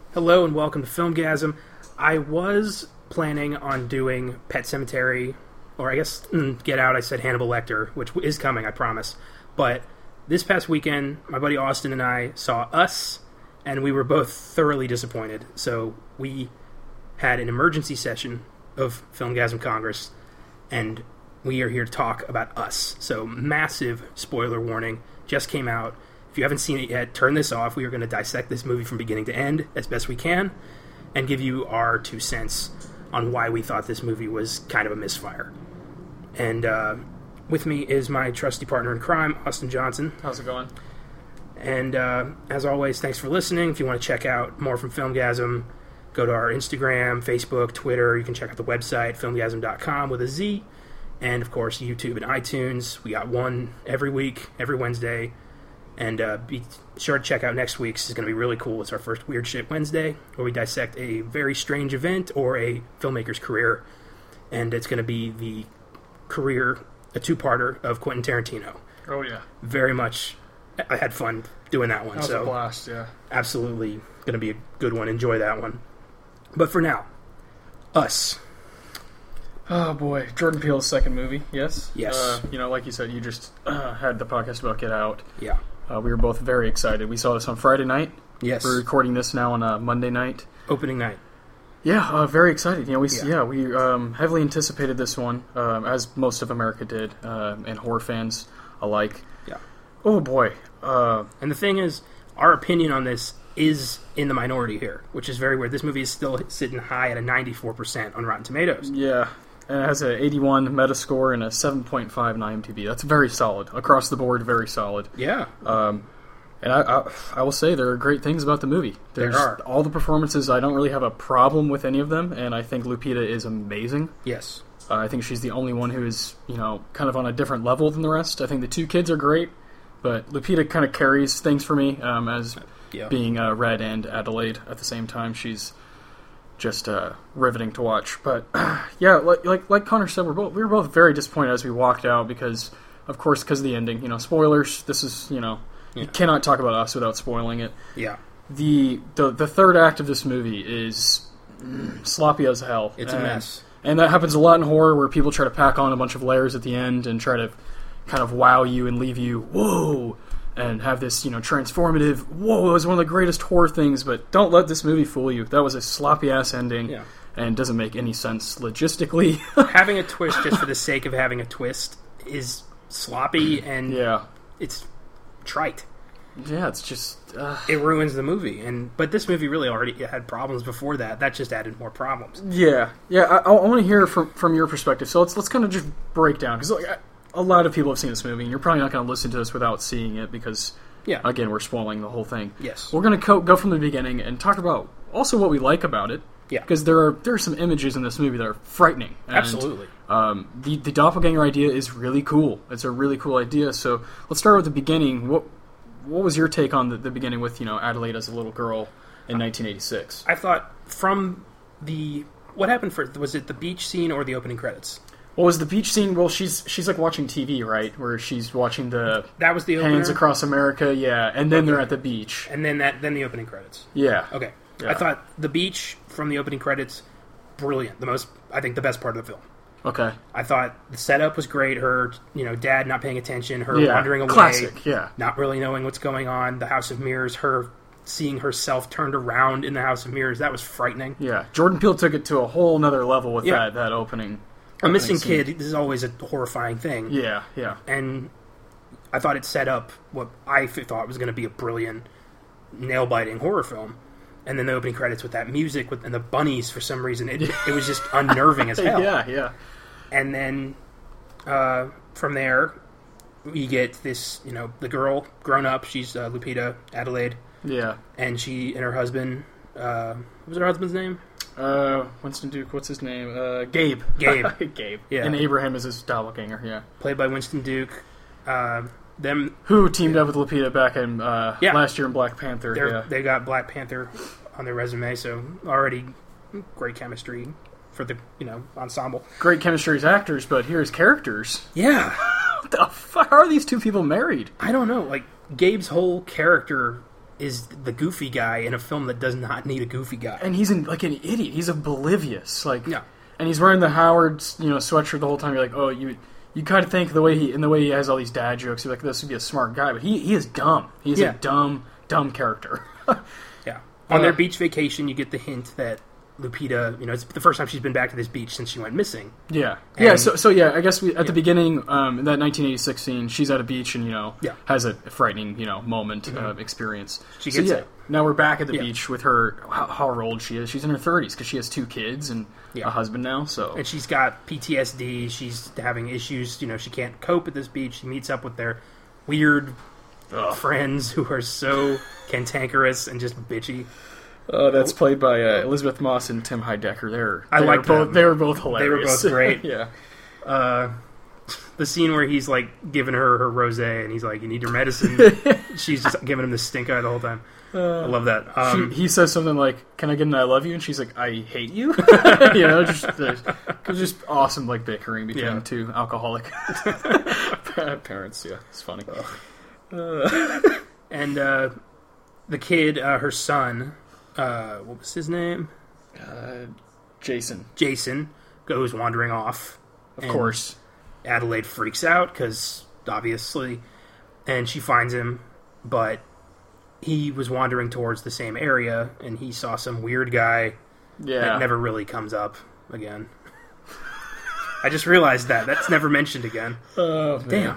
Hello and welcome to Filmgasm. I was planning on doing Pet Sematary, or I guess Get Out. I said Hannibal Lecter, which is coming, I promise. But this past weekend, my buddy Austin and I saw Us, and we were both thoroughly disappointed. So we had an emergency session of Filmgasm Congress, and we are here to talk about Us. So massive spoiler warning, just came out. If you haven't seen it yet, turn this off. We are going to dissect this movie from beginning to end as best we can and give you our 2 cents on why we thought this movie was kind of a misfire. And with me is my trusty partner in crime, Austin Johnson. How's it going? And as always, thanks for listening. If you want to check out more from Filmgasm, go to our Instagram, Facebook, Twitter. You can check out the website, filmgasm.com with a Z. And, of course, YouTube and iTunes. We got one every week, every Wednesday. And be sure to check out next week's. It's going to be really cool. It's our first Weird Shit Wednesday, where we dissect a very strange event or a filmmaker's career. And it's going to be the career, a two-parter of Quentin Tarantino. Oh, yeah. Very much, I had fun doing that one. That was a blast, yeah. Absolutely going to be a good one. Enjoy that one. But for now, Us. Oh, boy. Jordan Peele's second movie, yes? Yes. Like you said, you just had the podcast about Get Out. Yeah. We were both very excited. We saw this on Friday night. Yes. We're recording this now on a Monday night. Opening night. Yeah, very excited. We heavily anticipated this one, as most of America did, and horror fans alike. Yeah. Oh, boy. And the thing is, our opinion on this is in the minority here, which is very weird. This movie is still sitting high at a 94% on Rotten Tomatoes. Yeah. And it has an 81 Metascore and a 7.5 on IMDb. That's very solid. Across the board, very solid. Yeah. And I will say there are great things about the movie. There are. All the performances, I don't really have a problem with any of them, and I think Lupita is amazing. Yes. I think she's the only one who is, kind of on a different level than the rest. I think the two kids are great, but Lupita kind of carries things for me as being Red and Adelaide at the same time. She's just riveting to watch. But yeah, like Connor said, we were both very disappointed as we walked out because of the ending. Spoilers. This is you cannot talk about Us without spoiling it. Yeah. The third act of this movie is sloppy as hell. It's a mess. And that happens a lot in horror where people try to pack on a bunch of layers at the end and try to kind of wow you and leave you, whoa, and have this, transformative, whoa, it was one of the greatest horror things, but don't let this movie fool you. That was a sloppy-ass ending, and doesn't make any sense logistically. Having a twist just for the sake of having a twist is sloppy, and it's trite. Yeah, it's just... It ruins the movie, but this movie really already had problems before that. That just added more problems. Yeah. I want to hear from your perspective, so let's kind of just break down, because a lot of people have seen this movie, and you're probably not going to listen to this without seeing it because, again, we're spoiling the whole thing. Yes. We're going to go from the beginning and talk about also what we like about it. Yeah. Because there are some images in this movie that are frightening. And, absolutely. The doppelganger idea is really cool. It's a really cool idea. So let's start with the beginning. What was your take on the beginning with Adelaide as a little girl in 1986? I thought from what happened first? Was it the beach scene or the opening credits? What was the beach scene? Well, she's like watching TV, right? Where she's watching that was the opener? Hands Across America, and then they're at the beach, and then the opening credits. Yeah. Okay. Yeah. I thought the beach from the opening credits, brilliant. The best part of the film. Okay. I thought the setup was great. Her, dad not paying attention, her wandering away, classic, not really knowing what's going on. The House of Mirrors, her seeing herself turned around in the House of Mirrors, that was frightening. Yeah. Jordan Peele took it to a whole nother level with that opening. A missing kid is always a horrifying thing. Yeah. And I thought it set up what I thought was going to be a brilliant, nail-biting horror film. And then the opening credits with that music and the bunnies, for some reason, it was just unnerving as hell. Yeah. And then from there, we get this, the girl grown up. She's Lupita Adelaide. Yeah. And she and her husband, what was her husband's name? Winston Duke, what's his name? Gabe. Gabe. Yeah. And Abraham is his doppelganger, yeah. Played by Winston Duke. Who teamed up with Lupita back in last year in Black Panther. They got Black Panther on their resume, so already great chemistry for the ensemble. Great chemistry as actors, but here's characters. Yeah. What the fuck? How are these two people married? I don't know. Like, Gabe's whole character is the goofy guy in a film that does not need a goofy guy. And he's an idiot. He's oblivious. Yeah. And he's wearing the Howard, sweatshirt the whole time. You're like, oh, you kind of think the way he has all these dad jokes, you're like, this would be a smart guy, but he is dumb. He's a dumb character. Yeah. On their beach vacation, you get the hint that Lupita, it's the first time she's been back to this beach since she went missing. Yeah. I guess at the beginning, that 1986 scene, she's at a beach and, has a frightening, moment experience. She gets it. Now we're back at the beach with her, how old she is. She's in her 30s because she has 2 kids and a husband now, so. And she's got PTSD. She's having issues. She can't cope at this beach. She meets up with their weird friends who are so cantankerous and just bitchy. That's played by Elizabeth Moss and Tim Heidecker. They were both hilarious. They were both great. Yeah. The scene where he's like giving her rosé and he's like, "You need your medicine." She's just giving him the stink eye the whole time. I love that. He says something like, "Can I get an I love you?" And she's like, "I hate you." Just awesome bickering between 2 alcoholic parents. Yeah, it's funny. And the kid, her son. What was his name? Jason. Jason goes wandering off. Of course. Adelaide freaks out, because, obviously, and she finds him, but he was wandering towards the same area, and he saw some weird guy that never really comes up again. I just realized that. That's never mentioned again. Oh, damn.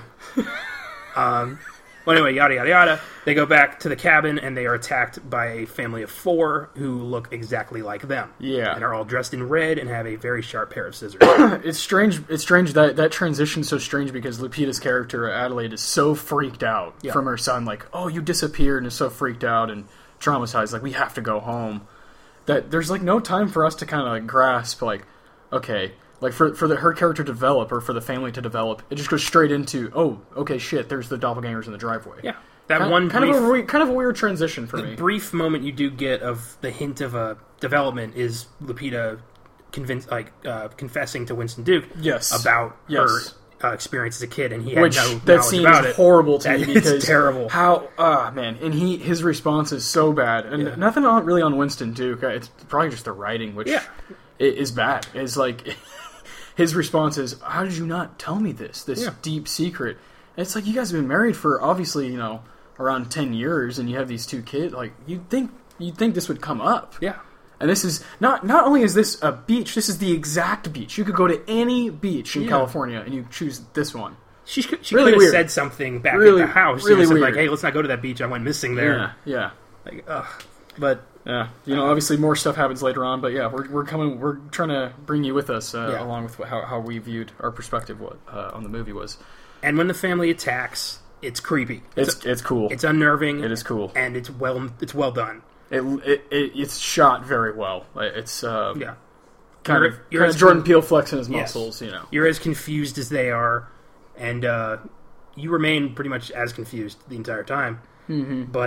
Well, anyway, yada, yada, yada. They go back to the cabin, and they are attacked by a family of 4 who look exactly like them. Yeah. And are all dressed in red and have a very sharp pair of scissors. It's strange that transition's so strange because Lupita's character, Adelaide, is so freaked out from her son. Like, oh, you disappeared, and is so freaked out and traumatized. Like, we have to go home. That there's, no time for us to kind of, grasp, okay... for her character to develop, or for the family to develop, it just goes straight into, oh, okay, shit, there's the doppelgangers in the driveway. Yeah. Kind of a weird transition for me. The brief moment you do get of the hint of a development is Lupita confessing to Winston Duke about her experience as a kid, and he had no knowledge about it. Is horrible to me because it's terrible. Man, and his response is so bad, and nothing really on Winston Duke. It's probably just the writing, which is bad. It's like... His response is, how did you not tell me this deep secret? And it's like, you guys have been married for, obviously, around 10 years, and you have these 2 kids. Like, you'd think this would come up. Yeah. And this is, not only is this a beach, this is the exact beach. You could go to any beach in California, and you choose this one. She really could have said something back at the house. Really weird. Like, hey, let's not go to that beach. I went missing there. Yeah. Like, ugh. But... Yeah, obviously more stuff happens later on, but yeah, we're trying to bring you with us along with how we viewed our perspective on the movie was. And when the family attacks, it's creepy. It's cool. It's unnerving. It is cool, and it's well done. It's shot very well. It's kind of Jordan Peele flexing his muscles. You're as confused as they are, and you remain pretty much as confused the entire time. Mm-hmm. But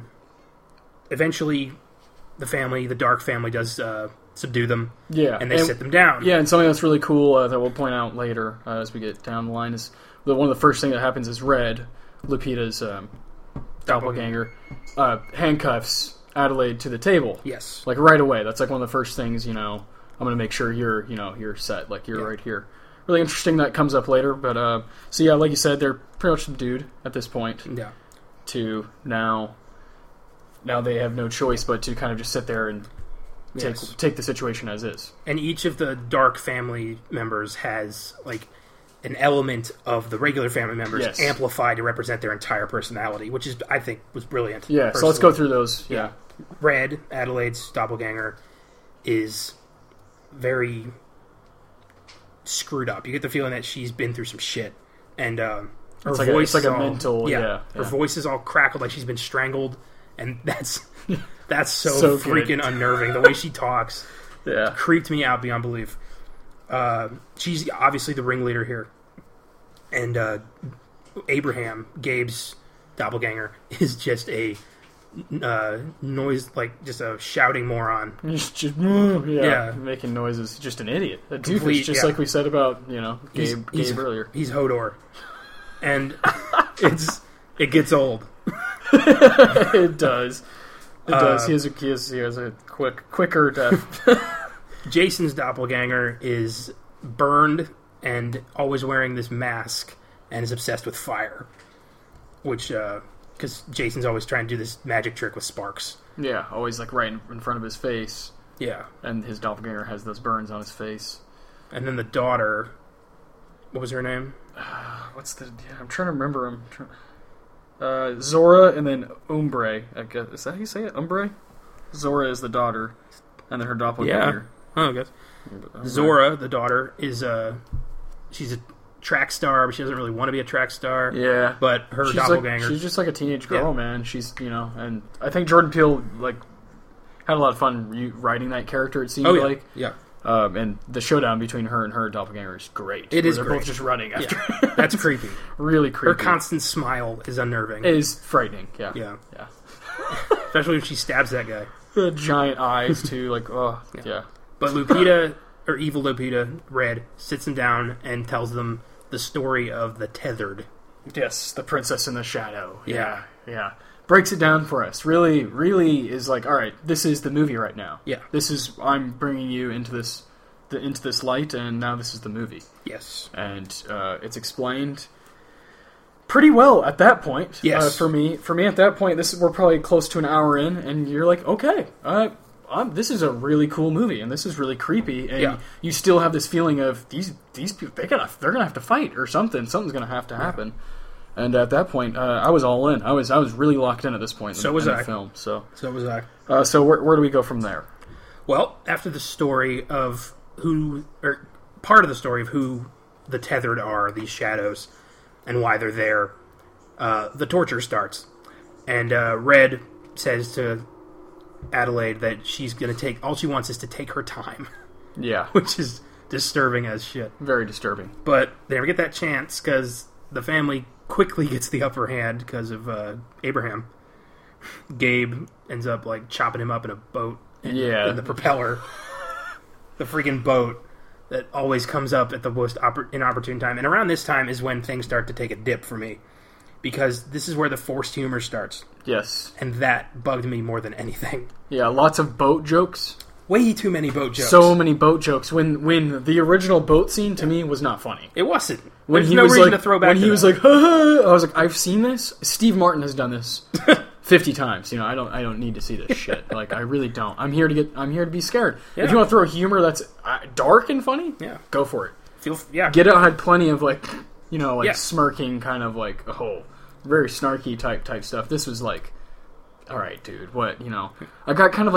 eventually. The dark family does subdue them, and they sit them down. Yeah, and something that's really cool that we'll point out later as we get down the line is one of the first things that happens is Red, Lupita's doppelganger, handcuffs Adelaide to the table. Yes, right away. That's one of the first things. I'm going to make sure you're set. You're right here. Really interesting that comes up later, but like you said, they're pretty much subdued at this point. Yeah. To now they have no choice but to kind of just sit there and take the situation as is. And each of the dark family members has an element of the regular family members amplified to represent their entire personality, which is I think was brilliant. Yeah, personally. So let's go through those. Yeah. Red, Adelaide's doppelganger, is very screwed up. You get the feeling that she's been through some shit, and her voice it's like a mental. Her voice is all crackled, like she's been strangled. And that's so freaking unnerving. The way she talks creeped me out beyond belief. She's obviously the ringleader here. And Abraham, Gabe's doppelganger, is just a noise, just a shouting moron. Making noises. Just an idiot. A doofus, just like we said about, Gabe earlier. He's Hodor. And it gets old. It does. It does. He has a quicker death. Jason's doppelganger is burned and always wearing this mask and is obsessed with fire. Which, because Jason's always trying to do this magic trick with sparks. Yeah, always like right in front of his face. Yeah. And his doppelganger has those burns on his face. And then the daughter, what was her name? I'm trying to remember him. Zora and then Umbre. I guess, is that how you say it? Umbre? Zora is the daughter. And then her doppelganger. Yeah. Oh, I guess. Zora, the daughter, is she's a track star, but she doesn't really want to be a track star. Yeah. But her doppelganger... she's just like a teenage girl, man. She's, and I think Jordan Peele, had a lot of fun writing that character, it seemed like. Yeah. And the showdown between her and her doppelganger is great. It is They're great. both just running after. Yeah. That's creepy. Really creepy. Her constant smile is unnerving. It is frightening, yeah. Yeah. Especially when she stabs that guy. The giant eyes, too, yeah. But Lupita, or evil Lupita, Red, sits them down and tells them the story of the Tethered. Yes, the Princess in the Shadow. Yeah. Breaks it down for us. Really, really is like, all right, this is the movie right now. Yeah. I'm bringing you into this light, and now this is the movie. Yes. And it's explained pretty well at that point. Yes. For me at that point, we're probably close to an hour in, and you're like, okay, this is a really cool movie, and this is really creepy, and you still have this feeling of these people, they're gonna have to fight or something. Something's gonna have to happen. Yeah. And at that point, I was all in. I was really locked in at this point. So was I. The film. So was I. So where do we go from there? Well, after the story of part of the story of who the Tethered are, these shadows, and why they're there, the torture starts. And Red says to Adelaide that she's going to take... All she wants is to take her time. Yeah. Which is disturbing as shit. Very disturbing. But they never get that chance because the family quickly gets the upper hand because of Abraham. Gabe ends up chopping him up in a boat. In the propeller. The freaking boat that always comes up at the most inopportune time. And around this time is when things start to take a dip for me. Because this is where the forced humor starts. Yes. And that bugged me more than anything. Yeah, lots of boat jokes. Way too many boat jokes. So many boat jokes. When the original boat scene to me was not funny. It wasn't. There's no reason to throw back. When he was like, I was like, I've seen this. Steve Martin has done this 50 times. I don't need to see this shit. I really don't. I'm here to be scared. Yeah. If you want to throw humor that's dark and funny, go for it. Get Out had plenty of smirking kind of very snarky type stuff. This was all right, dude, what, I got kind of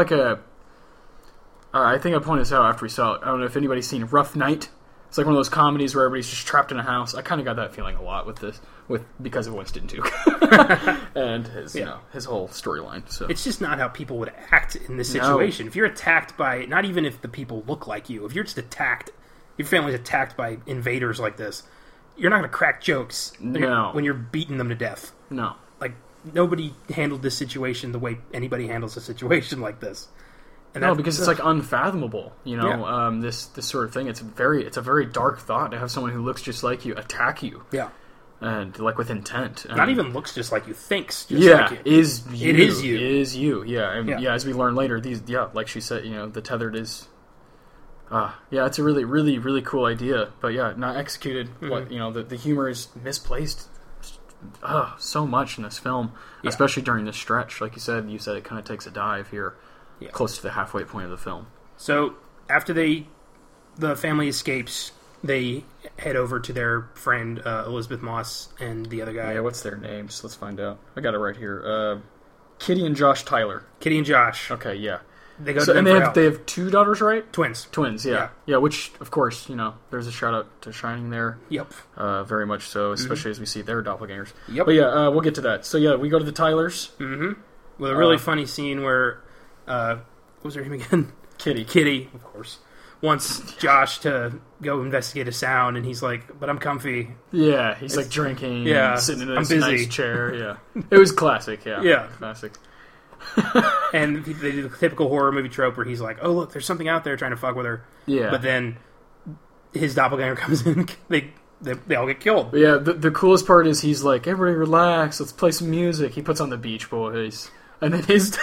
I think I pointed this out after we saw it. I don't know if anybody's seen Rough Night. It's one of those comedies where everybody's just trapped in a house. I kind of got that feeling a lot with this, because of Winston Duke and his whole storyline. So it's just not how people would act in this situation. No. If you're attacked by, not even if the people look like you, if you're just attacked, your family's attacked by invaders like this, you're not going to crack jokes when you're beating them to death. No. Nobody handled this situation the way anybody handles a situation like this. And because it's unfathomable, this sort of thing. It's a very dark thought to have someone who looks just like you attack you. Yeah. And with intent. Not even looks just like you, thinks just like you. It is you. Is you. Yeah. And as we learn later, like she said, the Tethered is... it's a really, really, really cool idea, but not executed. Mm-hmm. The humor is misplaced so much in this film, especially during this stretch. Like you said it kind of takes a dive here, close to the halfway point of the film. So after the family escapes, they head over to their friend Elizabeth Moss and the other guy. Yeah, what's their names? Let's find out. I got it right here. Kitty and Josh Tyler. Kitty and Josh. Okay, yeah. They go to them and they have 2 daughters, right? Twins, yeah. Which, of course, there's a shout-out to Shining there. Yep. Very much so, especially as we see their doppelgangers. Yep. But we'll get to that. So, we go to the Tylers. Mm-hmm. With a really funny scene where, what was her name again? Kitty, of course, wants Josh to go investigate a sound, and he's like, but I'm comfy. Yeah, he's drinking, sitting in a nice chair, yeah. It was classic, yeah. Yeah. Classic. And they do the typical horror movie trope where he's like, oh, look, there's something out there trying to fuck with her. Yeah. But then his doppelganger comes in, they they all get killed. But yeah, the coolest part is he's like, everybody relax, let's play some music. He puts on the Beach Boys, and then his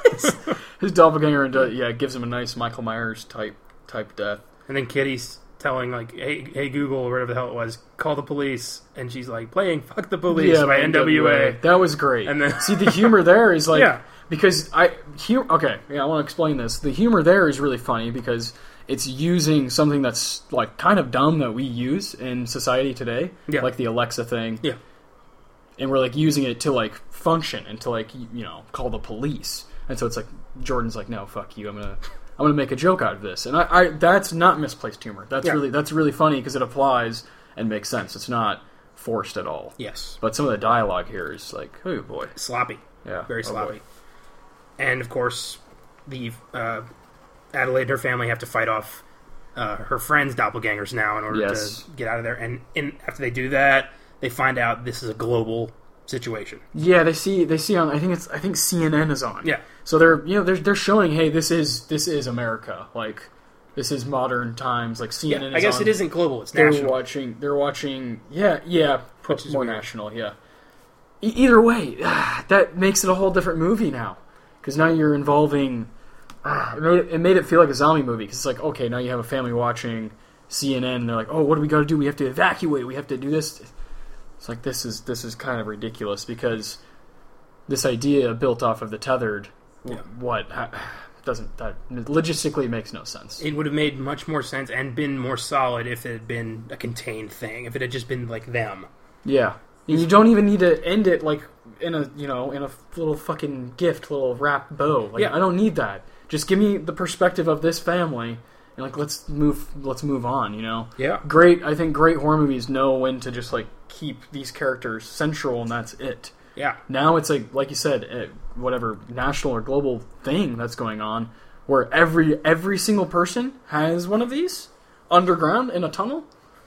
doppelganger gives him a nice Michael Myers type death. And then Kitty's telling like, hey Google, or whatever the hell it was, call the police, and she's like playing "Fuck the Police" by NWA. That was great. And then see, the humor there is like because I want to explain this. The humor there is really funny because it's using something that's like kind of dumb that we use in society today, like the Alexa thing. Yeah. And we're like using it to like function and to like call the police. And so it's like Jordan's like, no, fuck you. I'm gonna make a joke out of this. And I that's not misplaced humor. That's really funny because it applies and makes sense. It's not forced at all. Yes. But some of the dialogue here is like, oh boy, sloppy. Yeah, very sloppy. Boy. And of course, the Adelaide and her family have to fight off her friend's doppelgangers now in order to get out of there. And after they do that, they find out this is a global situation. Yeah, they see on I think CNN is on. Yeah. So they're showing, hey, this is America. Like this is modern times. Like CNN is I guess on. It isn't global, it's national. They're watching which is more weird. National, yeah. Either way, that makes it a whole different movie now. Because now you're involving it made it feel like a zombie movie because it's like, okay, now you have a family watching CNN and they're like, oh, what do we got to do? We have to evacuate. We have to do this. It's like this is kind of ridiculous because this idea built off of the tethered. That logistically makes no sense. It would have made much more sense and been more solid if it had been a contained thing. If it had just been like them. Yeah, and you don't even need to end it like in a little fucking gift, little wrap bow. Like I don't need that. Just give me the perspective of this family. And like let's move on, Yeah. I think great horror movies know when to just like keep these characters central and that's it. Yeah. Now it's like you said, whatever national or global thing that's going on, where every single person has one of these underground in a tunnel.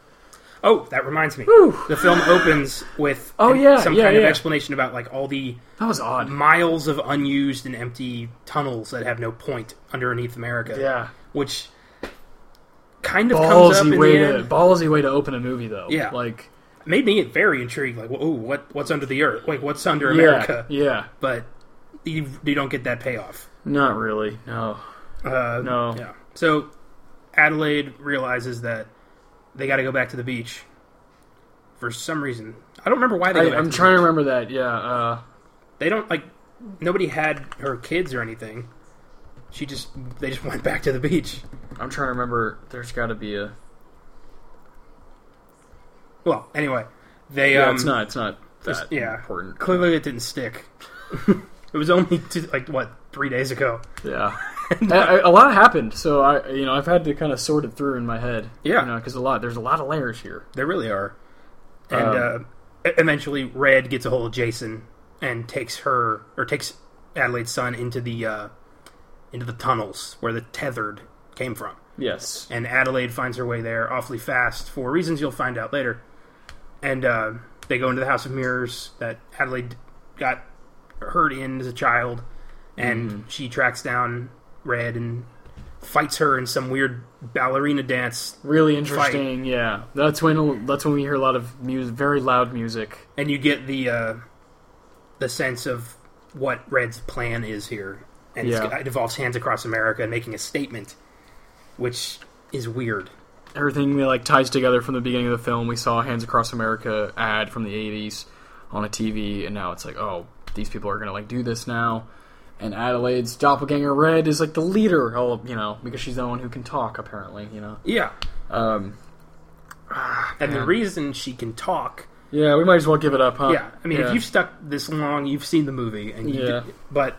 Oh, that reminds me. Whew. The film opens with some kind of explanation about like all the that was odd miles of unused and empty tunnels that have no point underneath America. Yeah. Which kind of comes up in the end. Ballsy way to open a movie, though. Yeah. Like, made me very intrigued. Like, what's under the earth? Like, what's under America? Yeah. But you don't get that payoff. Not really. No. No. Yeah. So Adelaide realizes that they got to go back to the beach for some reason. I don't remember why they go back I'm trying to remember that. Yeah. They don't nobody had her kids or anything. They just went back to the beach. I'm trying to remember. There's got to be a. Well, anyway, it's not that important. Clearly, it didn't stick. It was only 3 days ago. Yeah, a lot happened. So I've had to kind of sort it through in my head. Yeah, because there's a lot of layers here. There really are. And eventually, Red gets a hold of Jason and takes Adelaide's son into the tunnels where the tethered came from. Yes. And Adelaide finds her way there awfully fast for reasons you'll find out later. And they go into the House of Mirrors that Adelaide got hurt in as a child. And she tracks down Red and fights her in some weird ballerina dance. Really interesting, fight. Yeah. That's when we hear a lot of very loud music. And you get the sense of what Red's plan is here. And it involves Hands Across America and making a statement, which is weird. Everything ties together from the beginning of the film. We saw a Hands Across America ad from the 80s on a TV, and now it's like, oh, these people are going to do this now. And Adelaide's doppelganger Red is the leader, because she's the one who can talk, apparently, Yeah. And the reason she can talk... Yeah, we might as well give it up, huh? Yeah, I mean, if you've stuck this long, you've seen the movie. But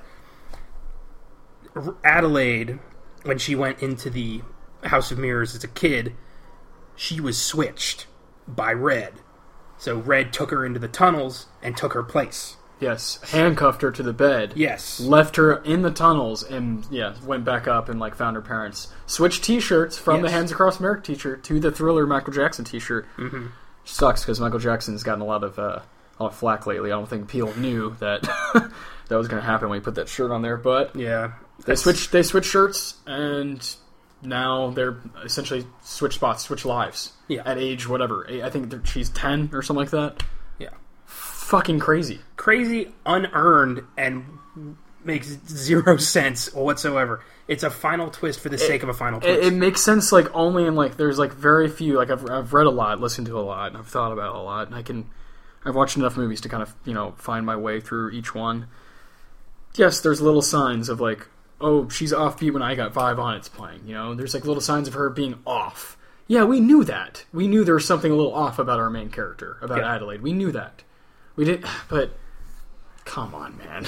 Adelaide, when she went into the House of Mirrors as a kid, she was switched by Red. So Red took her into the tunnels and took her place. Yes, handcuffed her to the bed. Yes. Left her in the tunnels and, went back up and, found her parents. Switched t-shirts from the Hands Across America t-shirt to the Thriller Michael Jackson t-shirt. Mm-hmm. Sucks because Michael Jackson's gotten a lot of flack lately. I don't think Peele knew that that was going to happen when he put that shirt on there, but yeah, they switched shirts and now they're essentially switch spots, switch lives. Yeah. At age whatever. I think she's 10 or something like that. Yeah. Fucking crazy. Crazy, unearned, and makes zero sense whatsoever. It's a final twist for the sake of a final twist. It makes sense, like, only in, like, there's, like, very few, like, I've read a lot, listened to a lot, and I've thought about it a lot, and I've watched enough movies to kind of, you know, find my way through each one. Yes, there's little signs of, like, oh, she's offbeat when I Got Vibe On It's playing, you know? There's, like, little signs of her being off. Yeah, we knew that. We knew there was something a little off about our main character, about Adelaide. We knew that. We didn't, but, come on, man.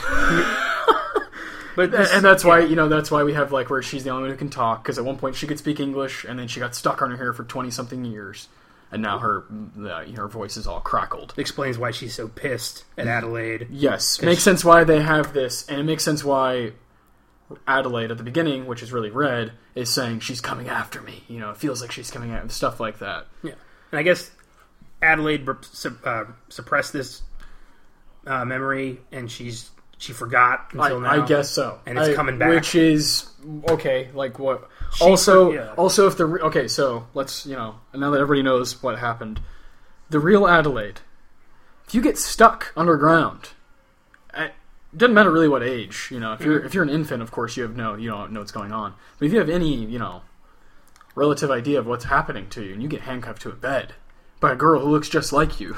But and that's why, you know, that's why we have, like, where she's the only one who can talk, because at one point she could speak English, and then she got stuck on her hair for 20-something years, and now her voice is all crackled. Explains why she's so pissed at Adelaide. Yes, makes sense why they have this, and it makes sense why Adelaide at the beginning, which is really Red, is saying she's coming after me. You know, it feels like she's coming after me, stuff like that. Yeah, and I guess Adelaide suppressed this memory, and she forgot until now. I guess so, and it's coming back, which is okay. Like what? Also, if so let's, you know, now that everybody knows what happened, the real Adelaide, if you get stuck underground, it doesn't matter really what age, you know. If you're an infant, of course you don't know what's going on. But if you have any, you know, relative idea of what's happening to you, and you get handcuffed to a bed by a girl who looks just like you,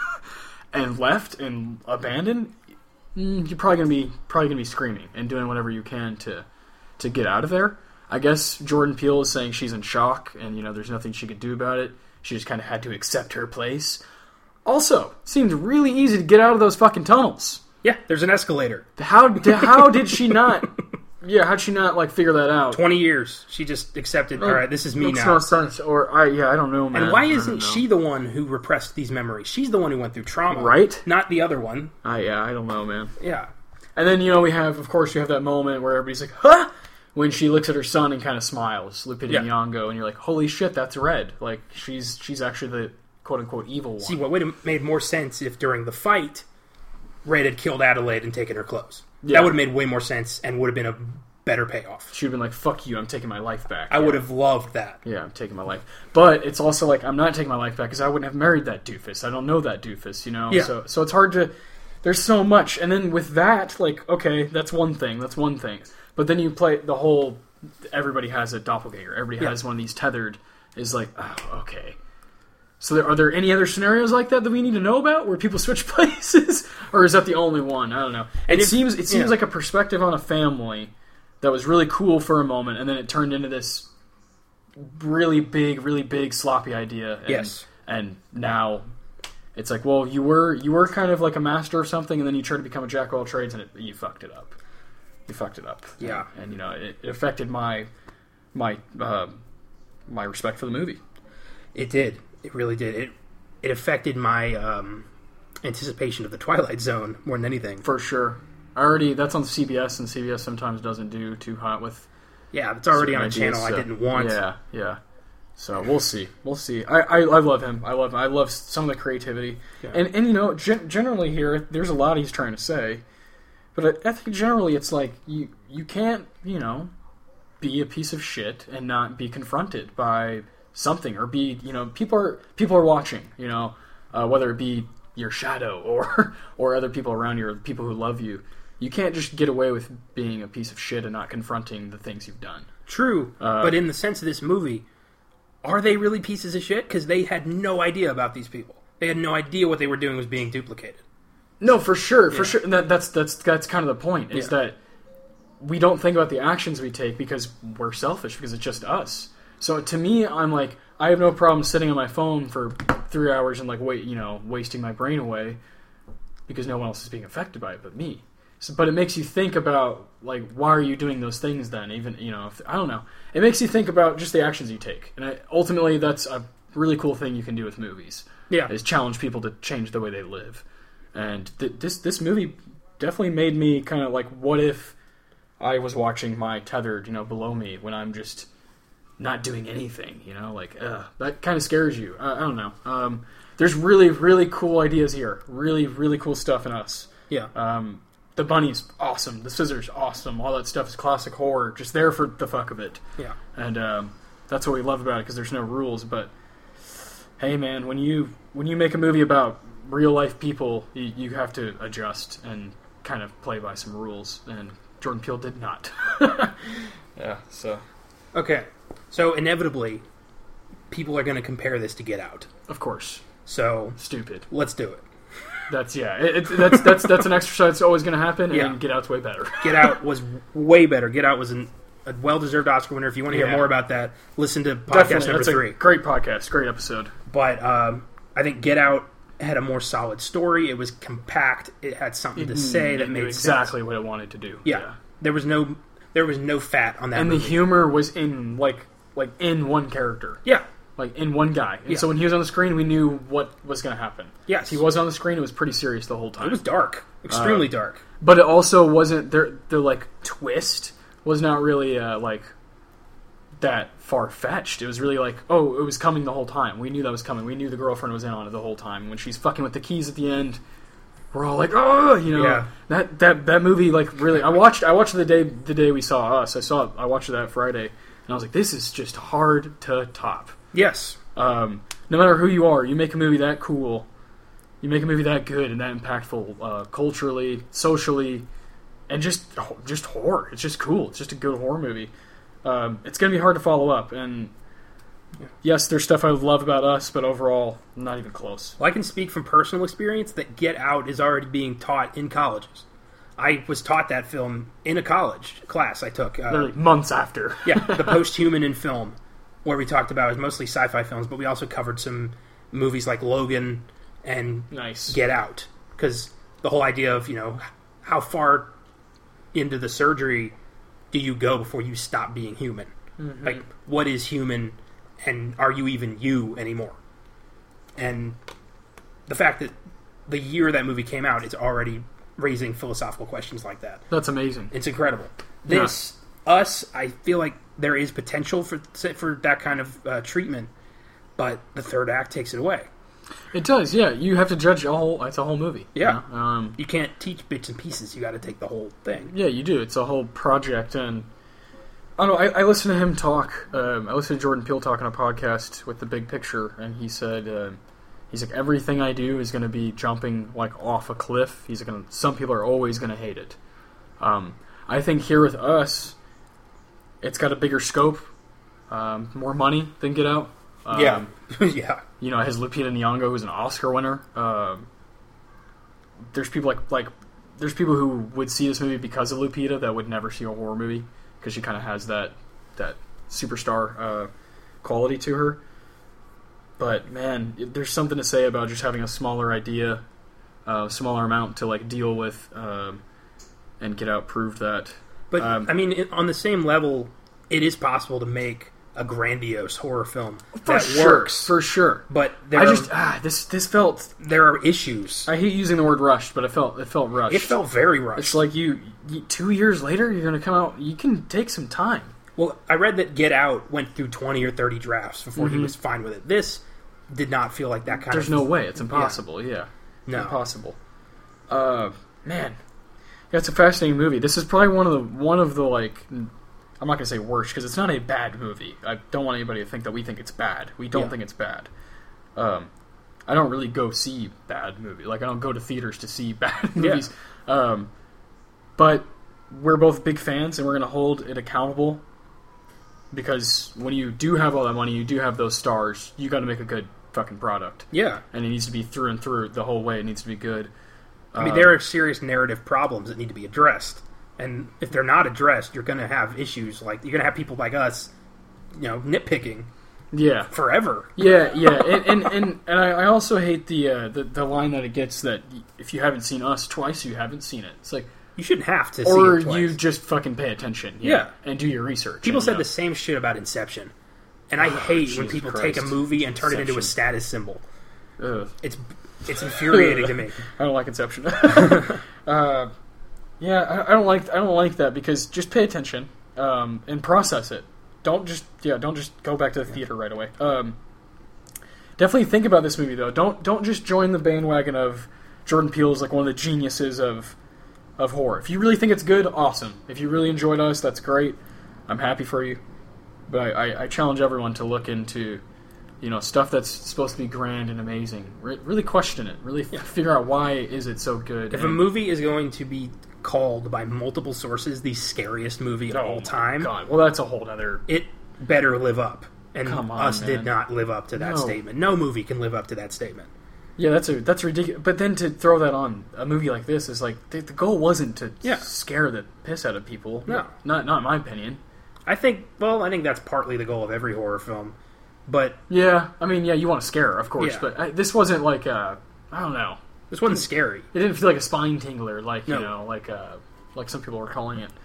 and left and abandoned, you're probably gonna be screaming and doing whatever you can to get out of there. I guess Jordan Peele is saying she's in shock, and, you know, there's nothing she could do about it. She just kind of had to accept her place. Also, seemed really easy to get out of those fucking tunnels. Yeah, there's an escalator. How did she not? Yeah, how'd she not, like, figure that out? 20 years. She just accepted, all right, this is me now. Makes no sense. I don't know, man. And why isn't she the one who repressed these memories? She's the one who went through trauma. Right? Not the other one. I don't know, man. Yeah. And then, you know, you have that moment where everybody's like, huh? When she looks at her son and kind of smiles, Lupita Nyong'o, and you're like, holy shit, that's Red. Like, she's actually the quote-unquote evil one. See, what would have made more sense if during the fight, Red had killed Adelaide and taken her clothes. Yeah. That would have made way more sense and would have been a better payoff. She would have been like, fuck you, I'm taking my life back. I would have loved that. Yeah, I'm taking my life. But it's also like, I'm not taking my life back because I wouldn't have married that doofus. I don't know that doofus, you know? Yeah. So it's hard to... There's so much. And then with that, like, okay, that's one thing. But then you play the whole... Everybody has a doppelganger. Everybody has one of these tethered. Is like, oh, okay. So are there any other scenarios like that we need to know about where people switch places, or is that the only one? I don't know. And it seems like a perspective on a family that was really cool for a moment, and then it turned into this really big sloppy idea. And now it's like, well, you were kind of like a master of something, and then you tried to become a jack of all trades, and you fucked it up. Yeah. And you know, it affected my respect for the movie. It did. It really did. It affected my anticipation of the Twilight Zone more than anything. For sure. That's on CBS, and CBS sometimes doesn't do too hot with... Yeah, it's already on a channel I didn't want. Yeah. So we'll see. I love him. I love some of the creativity. Yeah. And you know, generally here, there's a lot he's trying to say. But I think generally it's like, you can't, you know, be a piece of shit and not be confronted by something, or be, you know, people are watching, you know, whether it be your shadow or other people around you or people who love you. You can't just get away with being a piece of shit and not confronting the things you've done. True, but in the sense of this movie, are they really pieces of shit? Because they had no idea about these people. They had no idea what they were doing was being duplicated. No, for sure. And that's kind of the point, is that we don't think about the actions we take because we're selfish, because it's just us. So to me, I'm like, I have no problem sitting on my phone for 3 hours and, like, wasting my brain away because no one else is being affected by it but me. So, but it makes you think about, like, why are you doing those things then? Even, you know, I don't know. It makes you think about just the actions you take. And ultimately, that's a really cool thing you can do with movies. Yeah. Is challenge people to change the way they live. And this movie definitely made me kind of like, what if I was watching my tethered, you know, below me when I'm just not doing anything, you know? Like, that kind of scares you. I don't know. There's really, really cool ideas here. Really, really cool stuff in Us. Yeah. the bunny's awesome, the scissors awesome, all that stuff is classic horror, just there for the fuck of it. Yeah. And that's what we love about it, because there's no rules. But hey, man, when you make a movie about real life people, you have to adjust and kind of play by some rules, and Jordan Peele did not. Yeah, so. Okay, so inevitably, people are going to compare this to Get Out. Of course. So. Stupid. Let's do it. That's an exercise that's always going to happen, and Get Out's way better. Get Out was way better. Get Out was a well-deserved Oscar winner. If you want to hear more about that, listen to podcast number 3. Great podcast, great episode. But I think Get Out had a more solid story. It was compact. It had something to say that made exactly sense. what it wanted to do. Yeah. There was no fat on that and movie. The humor was in like in one character. Yeah. Like in one guy. And so when he was on the screen, we knew what was going to happen. Yes. He was on the screen, it was pretty serious the whole time. It was dark. Extremely dark. But it also wasn't the like twist was not really like that far-fetched. It was really like, oh, it was coming the whole time. We knew that was coming. We knew the girlfriend was in on it the whole time. When she's fucking with the keys at the end, we're all like, oh, you know. Yeah. That movie, like, really, I watched the day we saw Us. I watched that Friday, and I was like, this is just hard to top. Yes. No matter who you are, you make a movie that cool, you make a movie that good and that impactful, culturally, socially, and just horror. It's just cool. It's just a good horror movie. It's going to be hard to follow up, and yes, there's stuff I love about Us, but overall, not even close. Well, I can speak from personal experience that Get Out is already being taught in colleges. I was taught that film in a college class I took. Literally months after. Yeah, the Posthuman in Film, where we talked about, it was mostly sci-fi films, but we also covered some movies like Logan and Get Out. Because the whole idea of, how far into the surgery do you go before you stop being human? Mm-hmm. Like, what is human, and are you even you anymore? And the fact that the year that movie came out, it's already raising philosophical questions like that. That's amazing. It's incredible. Us, I feel like there is potential for that kind of treatment, but the third act takes it away. It does, yeah. You have to judge it's a whole movie. Yeah. You can't teach bits and pieces. You got to take the whole thing. Yeah, you do. It's a whole project, and I don't know. I listened to him talk. I listened to Jordan Peele talk on a podcast with The Big Picture, and he said, he's like, everything I do is going to be jumping like off a cliff. He's like, some people are always going to hate it. I think here with Us, it's got a bigger scope, more money than Get Out. Yeah. It has Lupita Nyong'o, who's an Oscar winner. There's people there's people who would see this movie because of Lupita that would never see a horror movie because she kind of has that superstar quality to her. But man, there's something to say about just having a smaller idea, smaller amount to like deal with, and Get Out proved that. But on the same level, it is possible to make a grandiose horror film works for sure. But this felt, there are issues. I hate using the word rushed, but it felt rushed. It felt very rushed. It's like you 2 years later, you're going to come out. You can take some time. Well, I read that Get Out went through 20 or 30 drafts before he was fine with it. This did not feel like that kind There's no way. It's impossible. Yeah. No. Impossible. Man. Yeah, it's a fascinating movie. This is probably one of the like, I'm not going to say worst, because it's not a bad movie. I don't want anybody to think that we think it's bad. We don't think it's bad. I don't really go see bad movies. Like, I don't go to theaters to see bad movies. Yeah. But we're both big fans, and we're going to hold it accountable. Because when you do have all that money, you do have those stars, you got to make a good fucking product. Yeah. And it needs to be through and through the whole way. It needs to be good. There are serious narrative problems that need to be addressed. And if they're not addressed, you're going to have issues. Like, you're going to have people like us, nitpicking. Yeah. Forever. Yeah. And I also hate the line that it gets that if you haven't seen Us twice, you haven't seen it. It's like, you shouldn't have to see it twice. Or you just fucking pay attention. Yeah. And do your research. People said the same shit about Inception. And I hate when people take a movie and turn it into a status symbol. Ugh. It's infuriating to me. I don't like Inception. Yeah, I don't like that, because just pay attention and process it. Don't just go back to the theater right away. Definitely think about this movie though. Don't just join the bandwagon of Jordan Peele is like one of the geniuses of of horror. If you really think it's good, awesome. If you really enjoyed us, that's great. I'm happy for you. But I challenge everyone to look into, stuff that's supposed to be grand and amazing. Really question it. Really figure out why is it so good. If a movie is going to be called by multiple sources the scariest movie of all time, God, well, that's a whole other. It better live up. And Come on, Us man. did not live up to that statement. No movie can live up to that statement. Yeah, that's ridiculous. But then to throw that on a movie like this is like the goal wasn't to scare the piss out of people. No, not in my opinion. I think that's partly the goal of every horror film. But yeah, I mean, you want to scare her, of course. Yeah. But this wasn't like I don't know. This wasn't scary. It didn't feel like a spine tingler, like like some people were calling it.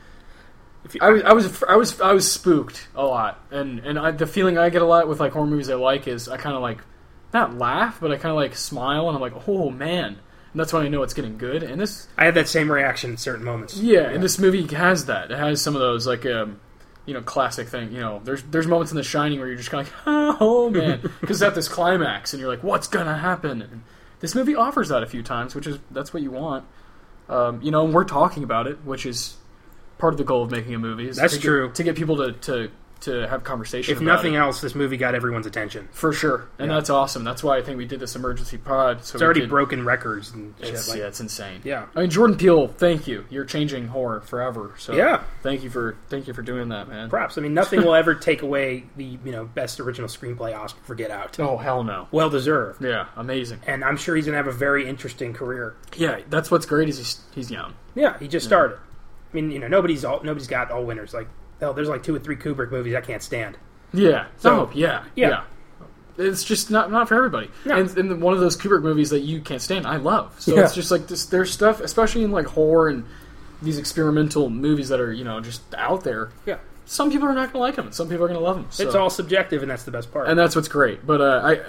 I was spooked a lot, and the feeling I get a lot with like horror movies I like is I kind of like not laugh, but I kind of like smile, and I'm like, oh man, and that's when I know it's getting good. And this, I had that same reaction at certain moments. Yeah, and this movie has that. It has some of those like classic thing. There's moments in The Shining where you're just kind of like, oh man, because it's at this climax, and you're like, what's gonna happen? And this movie offers that a few times, that's what you want. And we're talking about it, which is part of the goal of making a movie. That's true. To get people to have conversation. If nothing else, this movie got everyone's attention. For sure. And that's awesome. That's why I think we did this emergency pod. So it's already broken records and shit. It's insane. Yeah. I mean, Jordan Peele, thank you. You're changing horror forever. So yeah. Thank you for doing that, man. Props. I mean, nothing will ever take away the best original screenplay Oscar for Get Out. Oh, hell no. Well deserved. Yeah, amazing. And I'm sure he's going to have a very interesting career. Yeah, that's what's great is he's young. Yeah, he just started. I mean, nobody's got all winners. Like, hell, there's like 2 or 3 Kubrick movies I can't stand. Yeah. So, yeah. It's just not for everybody. No. And one of those Kubrick movies that you can't stand, I love. So it's just like this. There's stuff, especially in like horror and these experimental movies that are just out there. Yeah. Some people are not going to like them, and some people are going to love them. So. It's all subjective, and that's the best part. And that's what's great. But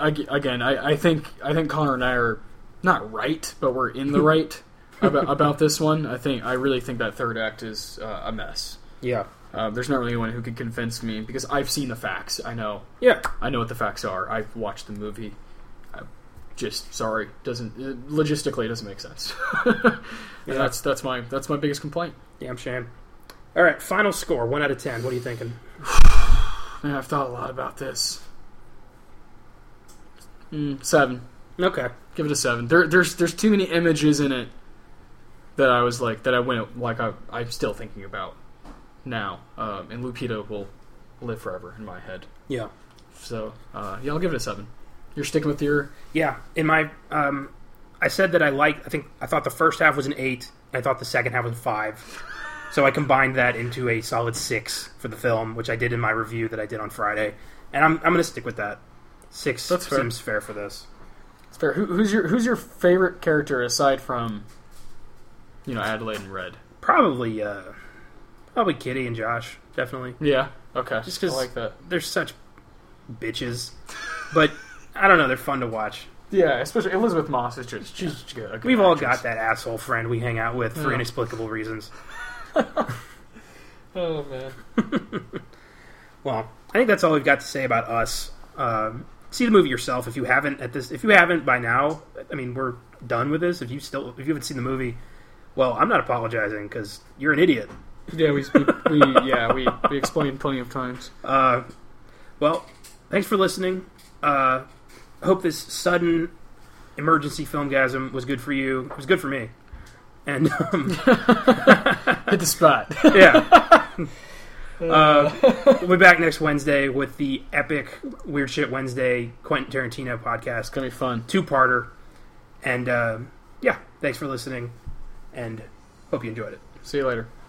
I think Connor and I are not right, but we're in the right about this one. I really think that third act is a mess. Yeah. There's not really anyone who could convince me because I've seen the facts. I know. Yeah. I know what the facts are. I've watched the movie. Logistically it doesn't make sense. And that's my biggest complaint. Damn shame. All right, final score, 1 out of 10. What are you thinking? Man, I've thought a lot about this. 7. Okay. Give it a 7. There's too many images in it that I was like that I went like I'm still thinking about now. And Lupita will live forever in my head. Yeah. So I'll give it a 7. You're sticking with your in my I said that I thought the first half was an 8. And I thought the second half was a 5. So I combined that into a solid 6 for the film, which I did in my review that I did on Friday, and I'm going to stick with that. 6 seems fair for this. It's fair. Who's your favorite character aside from Adelaide and Red? Probably Kitty and Josh, definitely. Yeah. Okay. Just because I like that. They're such bitches, but I don't know. They're fun to watch. Yeah, especially Elizabeth Moss is just she's good. We've all got that asshole friend we hang out with for inexplicable reasons. Oh man. Well, I think that's all we've got to say about Us. See the movie yourself if you haven't If you haven't by now, I mean, we're done with this. If you haven't seen the movie, well, I'm not apologizing because you're an idiot. Yeah, we explained plenty of times. Well, thanks for listening. I hope this sudden emergency filmgasm was good for you. It was good for me. And hit the spot. Yeah. We'll be back next Wednesday with the epic Weird Shit Wednesday Quentin Tarantino podcast. It's gonna be fun. 2-parter. And thanks for listening, and hope you enjoyed it. See you later.